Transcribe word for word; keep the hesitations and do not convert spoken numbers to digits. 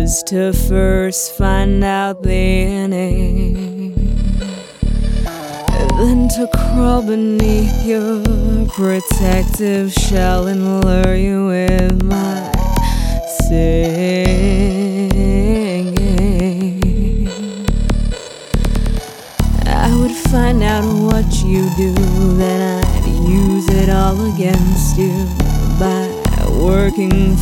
was to first find out the ending, then to crawl beneath your protective shell and lure you with my singing. I would find out what you do, then I'd use it all against you by working